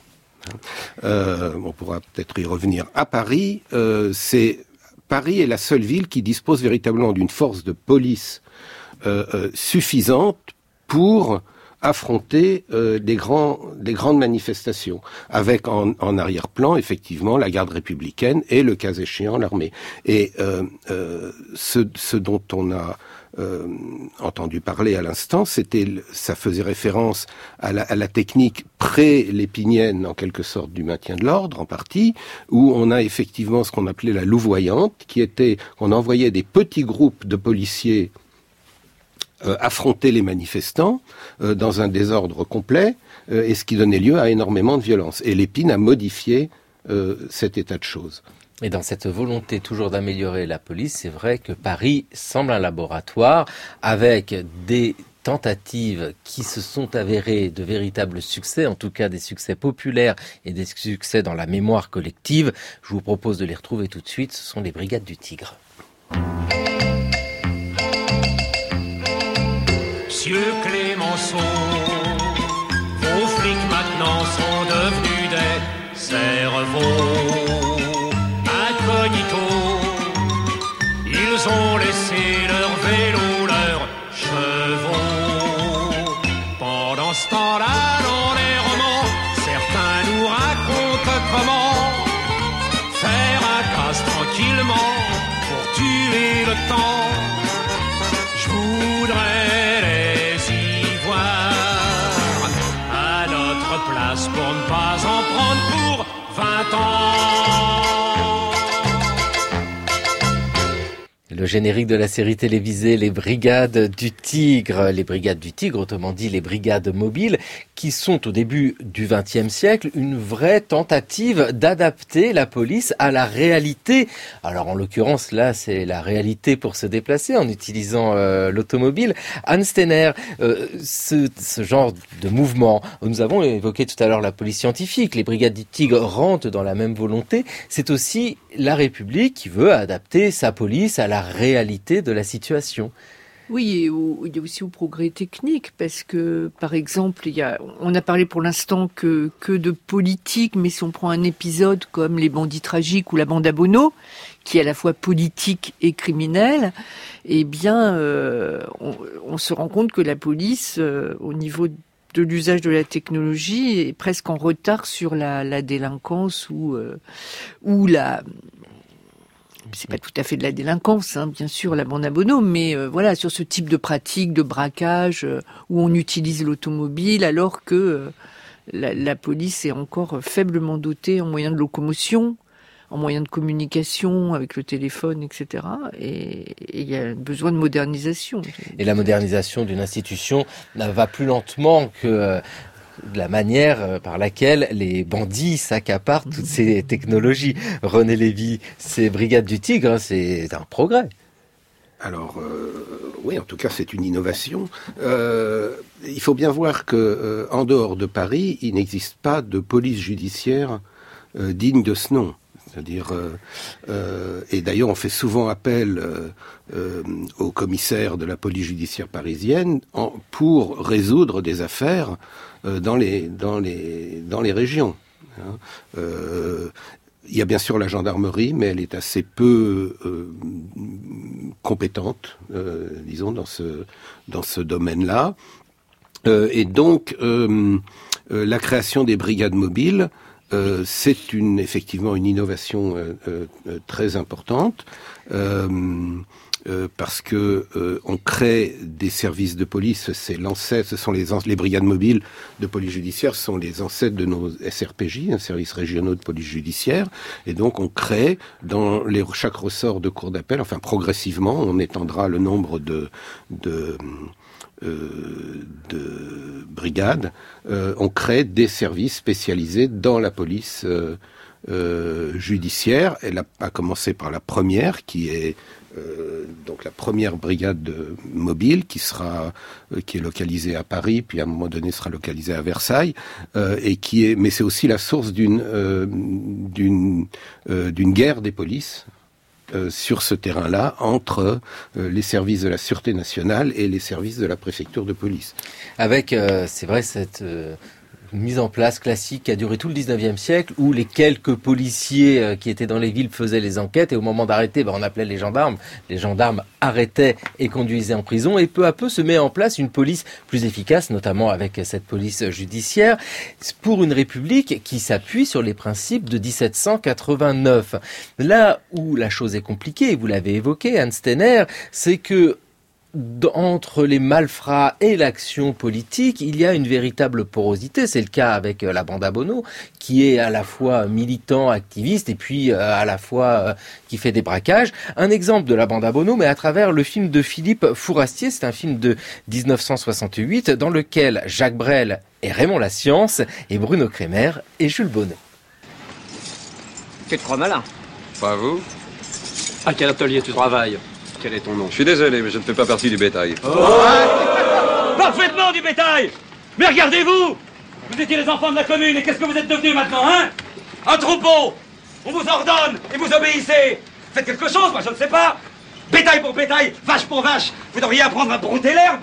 Euh, on pourra peut-être y revenir. À Paris, euh, c'est Paris est la seule ville qui dispose véritablement d'une force de police euh, euh, suffisante pour affronter euh, des grands, des grandes manifestations, avec en, en arrière-plan effectivement la garde républicaine et le cas échéant l'armée. Et euh, euh, ce, ce dont on a euh, entendu parler à l'instant, c'était, ça faisait référence à la, à la technique pré-lépinienne en quelque sorte du maintien de l'ordre en partie, où on a effectivement ce qu'on appelait la louvoyante, qui était, on envoyait des petits groupes de policiers Euh, affronter les manifestants euh, dans un désordre complet, euh, et ce qui donnait lieu à énormément de violence. Et Lépine a modifié euh, cet état de choses. Et dans cette volonté toujours d'améliorer la police, c'est vrai que Paris semble un laboratoire avec des tentatives qui se sont avérées de véritables succès, en tout cas des succès populaires et des succès dans la mémoire collective. Je vous propose de les retrouver tout de suite, ce sont les Brigades du Tigre. Monsieur Clémenceau, vos flics maintenant sont devenus des cerveaux incognito. Ils ont laissé leur vélo, leurs chevaux. Pendant ce temps-là, dans les romans, certains nous racontent comment faire un casse tranquillement pour tuer le temps. Je voudrais pour ne pas en prendre pour vingt ans. Le générique de la série télévisée Les Brigades du Tigre. Les Brigades du Tigre, autrement dit les brigades mobiles, qui sont au début du vingtième siècle une vraie tentative d'adapter la police à la réalité. Alors en l'occurrence là c'est la réalité pour se déplacer en utilisant euh, l'automobile. Hans Steiner, euh, ce, ce genre de mouvement, nous avons évoqué tout à l'heure la police scientifique, les Brigades du Tigre rentrent dans la même volonté, c'est aussi la République qui veut adapter sa police à la réalité de la situation. Oui, et au, il y a aussi au progrès technique, parce que, par exemple, il y a, on a parlé pour l'instant que, que de politique, mais si on prend un épisode comme Les Bandits Tragiques ou La Bande à Bono, qui est à la fois politique et criminel, eh bien, euh, on, on se rend compte que la police, euh, au niveau de l'usage de la technologie, est presque en retard sur la, la délinquance ou, euh, ou la... c'est pas tout à fait de la délinquance, hein, bien sûr, la bande à Bono, mais euh, voilà, sur ce type de pratique de braquage euh, où on utilise l'automobile alors que euh, la, la police est encore faiblement dotée en moyens de locomotion, en moyens de communication avec le téléphone, et cetera. Et il y a besoin de modernisation. Et la modernisation d'une institution va plus lentement que euh, la manière par laquelle les bandits s'accaparent toutes ces technologies. René Lévy, ces brigades du Tigre, c'est un progrès. Alors, euh, oui, en tout cas, c'est une innovation. Euh, il faut bien voir que, euh, en dehors de Paris, il n'existe pas de police judiciaire euh, digne de ce nom. C'est-à-dire, euh, euh, et d'ailleurs, on fait souvent appel euh, euh, aux commissaires de la police judiciaire parisienne en, pour résoudre des affaires euh, dans les dans les dans les régions. Hein. Euh, il y a bien sûr la gendarmerie, mais elle est assez peu euh, compétente, euh, disons, dans ce dans ce domaine-là. Euh, et donc, euh, euh, la création des brigades mobiles. Euh, c'est une, effectivement une innovation euh, euh, très importante euh, euh, parce que euh, on crée des services de police. C'est l'ancêtre, ce sont les, les brigades mobiles de police judiciaire, ce sont les ancêtres de nos S R P J, un service régionaux de police judiciaire. Et donc on crée dans les, chaque ressort de cour d'appel, enfin progressivement, on étendra le nombre de, de Euh, de brigades, euh, on crée des services spécialisés dans la police euh, euh, judiciaire. Elle a, a commencé par la première, qui est euh, donc la première brigade de, mobile, qui sera euh, qui est localisée à Paris, puis à un moment donné sera localisée à Versailles, euh, et qui est, mais c'est aussi la source d'une euh, d'une euh, d'une guerre des polices. Euh, sur ce terrain-là, entre euh, les services de la Sûreté nationale et les services de la préfecture de police. Avec, euh, c'est vrai, cette euh, mise en place classique qui a duré tout le dix-neuvième siècle, où les quelques policiers euh, qui étaient dans les villes faisaient les enquêtes, et au moment d'arrêter, ben, on appelait les gendarmes. Les gendarmes arrêtaient et conduisaient en prison, et peu à peu se met en place une police plus efficace, notamment avec cette police judiciaire, pour une république qui s'appuie sur les principes de dix-sept cent quatre-vingt-neuf. Là où la chose est compliquée, vous l'avez évoqué, Hans Steiner, c'est que entre les malfrats et l'action politique, il y a une véritable porosité. C'est le cas avec la bande à Bono, qui est à la fois militant, activiste, et puis à la fois qui fait des braquages. Un exemple de la bande à Bono, mais à travers le film de Philippe Fourastier. C'est un film de dix-neuf cent soixante-huit, dans lequel Jacques Brel et Raymond Lascience, et Bruno Kremer et Jules Bonnet. Tu te crois malin? Pas vous? À quel atelier tu travailles? Quel est ton nom? Je suis désolé, mais je ne fais pas partie du bétail. Oh. Parfaitement du bétail! Mais regardez-vous! Vous étiez les enfants de la commune, et qu'est-ce que vous êtes devenus maintenant, hein? Un troupeau! On vous ordonne, et vous obéissez! Faites quelque chose, moi je ne sais pas! Bétail pour bétail, vache pour vache! Vous devriez apprendre à brouter l'herbe!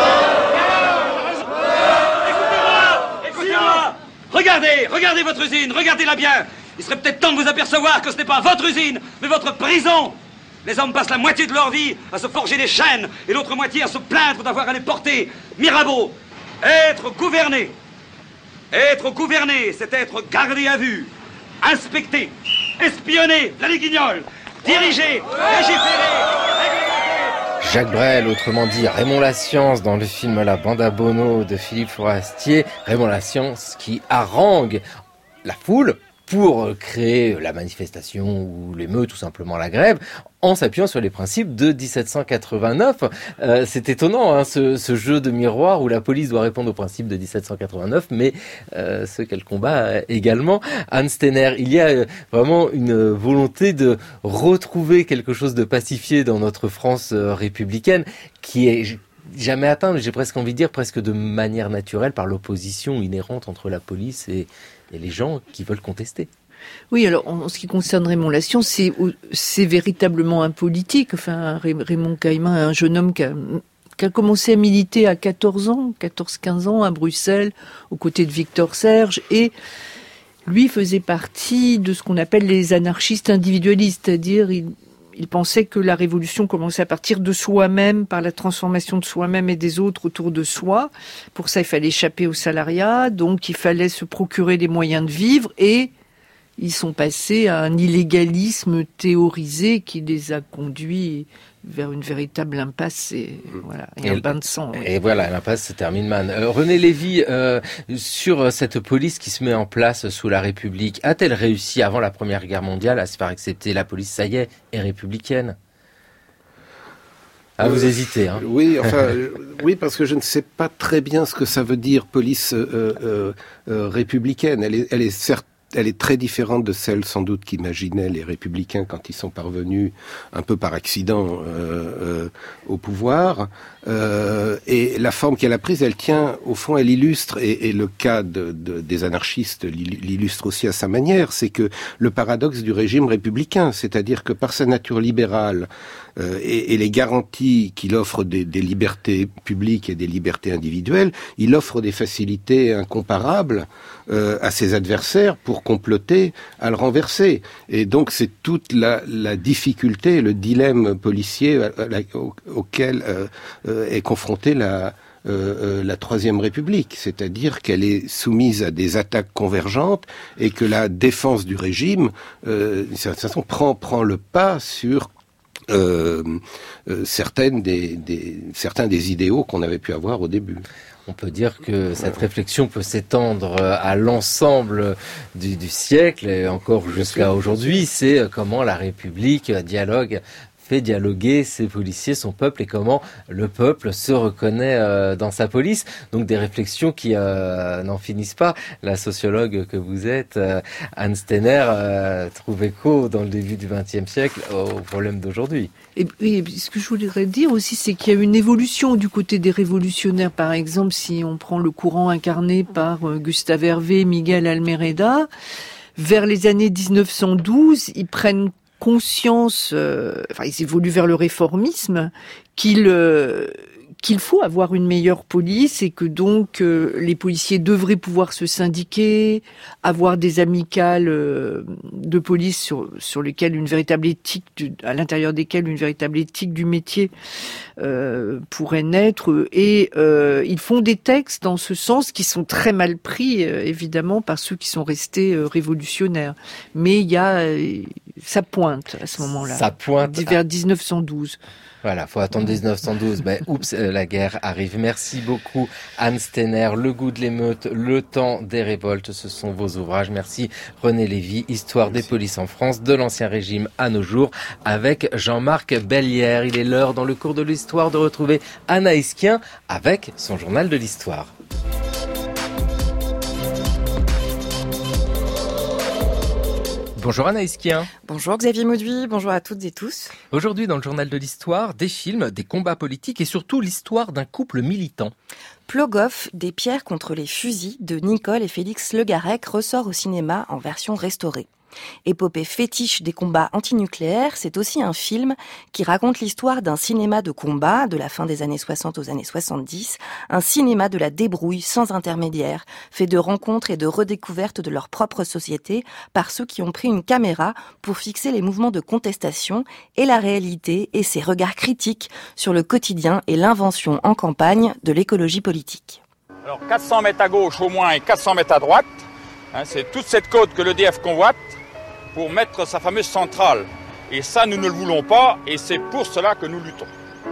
Écoutez-moi! Écoutez-moi! Regardez, regardez votre usine, regardez-la bien! Il serait peut-être temps de vous apercevoir que ce n'est pas votre usine, mais votre prison! Les hommes passent la moitié de leur vie à se forger des chaînes et l'autre moitié à se plaindre d'avoir à les porter. Mirabeau, être gouverné. Être gouverné, c'est être gardé à vue, inspecté, espionné, la guignol, diriger, légiférer, réglementer. Jacques Brel, autrement dit Raymond Lascience, dans le film La bande à Bono de Philippe Fourastier. Raymond Lascience qui harangue la foule pour créer la manifestation ou l'émeute, tout simplement la grève, en s'appuyant sur les principes de dix-sept cent quatre-vingt-neuf. Euh, c'est étonnant, hein, ce, ce jeu de miroir où la police doit répondre aux principes de dix-sept cent quatre-vingt-neuf, mais euh, ceux qu'elle combat également. Hans Steiner, il y a vraiment une volonté de retrouver quelque chose de pacifié dans notre France républicaine qui est jamais atteint, j'ai presque envie de dire, presque de manière naturelle par l'opposition inhérente entre la police et, et les gens qui veulent contester. Oui, alors en ce qui concerne Raymond Lascience, c'est, c'est véritablement un politique. Enfin, Raymond Caïman, un jeune homme qui a, qui a commencé à militer à quatorze ans, quatorze quinze ans à Bruxelles, aux côtés de Victor Serge, et lui faisait partie de ce qu'on appelle les anarchistes individualistes, c'est-à-dire il, il pensait que la révolution commençait à partir de soi-même, par la transformation de soi-même et des autres autour de soi. Pour ça, il fallait échapper au salariat, donc il fallait se procurer les moyens de vivre, et ils sont passés à un illégalisme théorisé qui les a conduits vers une véritable impasse et, voilà, et, et un bain de sang. Oui. Et voilà, l'impasse se termine mal. Euh, René Lévy, euh, sur cette police qui se met en place sous la République, a-t-elle réussi avant la Première Guerre mondiale à se faire accepter? La police, ça y est, est républicaine? Ah, vous euh, hésitez, hein. Oui, enfin, oui, parce que je ne sais pas très bien ce que ça veut dire police euh, euh, euh, républicaine. Elle est, elle est certes Elle est très différente de celle, sans doute, qu'imaginaient les républicains quand ils sont parvenus, un peu par accident, euh, euh, au pouvoir. Euh, et la forme qu'elle a prise, elle tient, au fond, elle illustre, et, et le cas de, de, des anarchistes l'illustre aussi à sa manière, c'est que le paradoxe du régime républicain, c'est-à-dire que par sa nature libérale euh, et, et les garanties qu'il offre des, des libertés publiques et des libertés individuelles, il offre des facilités incomparables euh, à ses adversaires pour comploter à le renverser. Et donc c'est toute la, la difficulté, le dilemme policier à, à la, au, auquel euh, euh, est confrontée la, euh, la Troisième République. C'est-à-dire qu'elle est soumise à des attaques convergentes et que la défense du régime, euh, d'une certaine façon, prend, prend le pas sur euh, euh, certaines des, des, certains des idéaux qu'on avait pu avoir au début. On peut dire que cette réflexion peut s'étendre à l'ensemble du, du siècle et encore jusqu'à aujourd'hui. C'est comment la République dialogue, fait dialoguer ses policiers, son peuple, et comment le peuple se reconnaît euh, dans sa police. Donc des réflexions qui euh, n'en finissent pas. La sociologue que vous êtes, euh, Anne Steiner, euh, trouve écho dans le début du vingtième siècle au problème d'aujourd'hui. Et, et ce que je voudrais dire aussi, c'est qu'il y a une évolution du côté des révolutionnaires. Par exemple, si on prend le courant incarné par euh, Gustave Hervé, Miguel Almereda, vers les années dix-neuf cent douze, ils prennent conscience, euh, enfin ils évoluent vers le réformisme, qu'il euh, qu'il faut avoir une meilleure police et que donc euh, les policiers devraient pouvoir se syndiquer, avoir des amicales euh, de police sur sur lesquelles une véritable éthique, du, à l'intérieur desquelles une véritable éthique du métier euh, pourrait naître. Et euh, ils font des textes dans ce sens qui sont très mal pris, euh, évidemment, par ceux qui sont restés euh, révolutionnaires. Mais il y a euh, ça pointe à ce moment-là. Ça pointe vers dix-neuf cent douze. Voilà, faut attendre dix-neuf cent douze. Ben, oups, la guerre arrive. Merci beaucoup, Anne Steiner. Le goût de l'émeute, le temps des révoltes, ce sont vos ouvrages. Merci, René Lévy. Histoire Merci. Des polices en France, de l'Ancien Régime à nos jours, avec Jean-Marc Bellière. Il est l'heure, dans le cours de l'histoire, de retrouver Anaïs Kien avec son journal de l'histoire. Bonjour Anaïs Kien. Bonjour Xavier Mauduit, bonjour à toutes et tous. Aujourd'hui dans le journal de l'histoire, des films, des combats politiques et surtout l'histoire d'un couple militant. Plogoff, des pierres contre les fusils de Nicole et Félix Le Garec ressort au cinéma en version restaurée. Épopée fétiche des combats antinucléaires, c'est aussi un film qui raconte l'histoire d'un cinéma de combat de la fin des années soixante aux années soixante-dix, un cinéma de la débrouille sans intermédiaire, fait de rencontres et de redécouvertes de leur propre société par ceux qui ont pris une caméra pour fixer les mouvements de contestation et la réalité et ses regards critiques sur le quotidien et l'invention en campagne de l'écologie politique. Alors quatre cents mètres à gauche au moins et quatre cents mètres à droite, hein, c'est toute cette côte que l'E D F convoite pour mettre sa fameuse centrale. Et ça, nous ne le voulons pas, et c'est pour cela que nous luttons.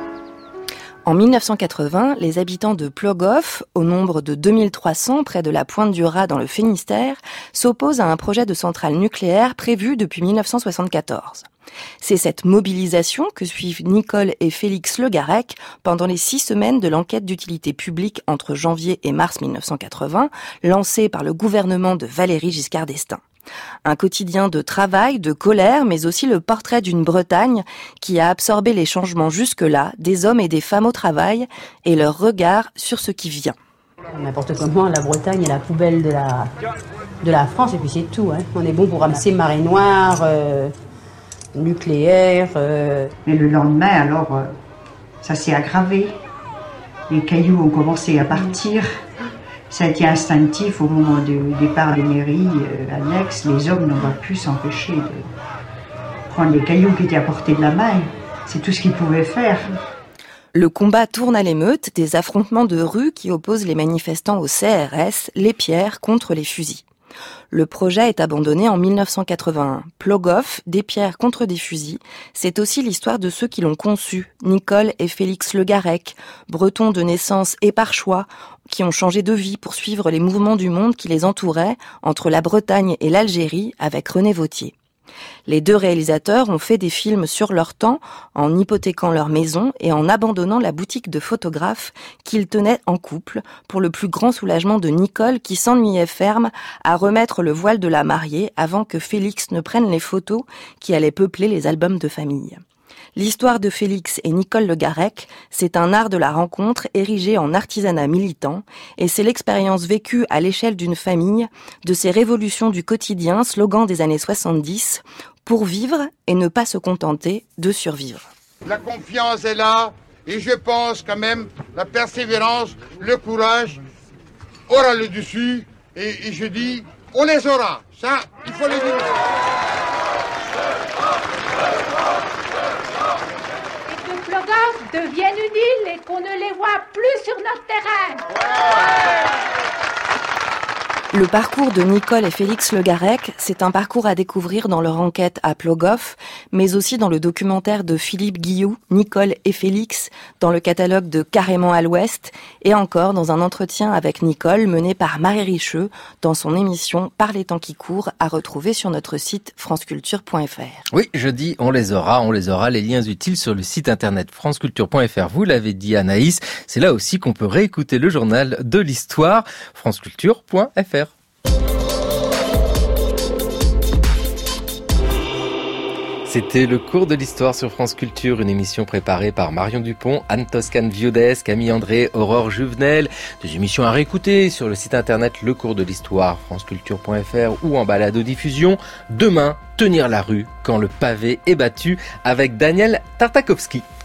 En mille neuf cent quatre-vingts, les habitants de Plogoff, au nombre de deux mille trois cents près de la Pointe du Raz dans le Finistère, s'opposent à un projet de centrale nucléaire prévu depuis mille neuf cent soixante-quatorze. C'est cette mobilisation que suivent Nicole et Félix Le Garec pendant les six semaines de l'enquête d'utilité publique entre janvier et mars mille neuf cent quatre-vingts, lancée par le gouvernement de Valéry Giscard d'Estaing. Un quotidien de travail, de colère, mais aussi le portrait d'une Bretagne qui a absorbé les changements jusque-là des hommes et des femmes au travail et leur regard sur ce qui vient. N'importe comment, la Bretagne est la poubelle de la, de la France et puis c'est tout. Hein. On est bon pour ramasser marée noire, euh, nucléaire. Euh... Et le lendemain, alors, euh, ça s'est aggravé. Les cailloux ont commencé à partir. Ça a été instinctif au moment du départ des mairies euh, annexes. Les hommes n'ont pas pu s'empêcher de prendre les cailloux qui étaient à portée de la main. C'est tout ce qu'ils pouvaient faire. Le combat tourne à l'émeute, des affrontements de rue qui opposent les manifestants au C R S, les pierres contre les fusils. Le projet est abandonné en mille neuf cent quatre-vingt-un. Plogoff, des pierres contre des fusils, c'est aussi l'histoire de ceux qui l'ont conçu, Nicole et Félix Le Garec, bretons de naissance et par choix, qui ont changé de vie pour suivre les mouvements du monde qui les entouraient entre la Bretagne et l'Algérie avec René Vauthier. Les deux réalisateurs ont fait des films sur leur temps, en hypothéquant leur maison et en abandonnant la boutique de photographes qu'ils tenaient en couple, pour le plus grand soulagement de Nicole qui s'ennuyait ferme à remettre le voile de la mariée avant que Félix ne prenne les photos qui allaient peupler les albums de famille. L'histoire de Félix et Nicole Le Garec, c'est un art de la rencontre érigé en artisanat militant, et c'est l'expérience vécue à l'échelle d'une famille de ces révolutions du quotidien, slogan des années soixante-dix, pour vivre et ne pas se contenter de survivre. La confiance est là, et je pense quand même la persévérance, le courage aura le dessus, et, et je dis, on les aura, ça, il faut le dire. Plogoff devienne une île et qu'on ne les voit plus sur notre terrain. Le parcours de Nicole et Félix Le Garec, c'est un parcours à découvrir dans leur enquête à Plogoff, mais aussi dans le documentaire de Philippe Guilloux, Nicole et Félix, dans le catalogue de Carrément à l'Ouest, et encore dans un entretien avec Nicole mené par Marie Richeux dans son émission Par les temps qui courent, à retrouver sur notre site franceculture point f r. Oui, je dis on les aura, on les aura, les liens utiles sur le site internet franceculture point f r. Vous l'avez dit Anaïs, c'est là aussi qu'on peut réécouter le journal de l'histoire, franceculture point f r. C'était le cours de l'histoire sur France Culture, une émission préparée par Marion Dupont, Anne Toscane-Viodès, Camille André, Aurore Juvenel. Des émissions à réécouter sur le site internet Le Cours de l'Histoire, franceculture point f r ou en balado-diffusion. Demain, tenir la rue quand le pavé est battu avec Daniel Tartakovsky.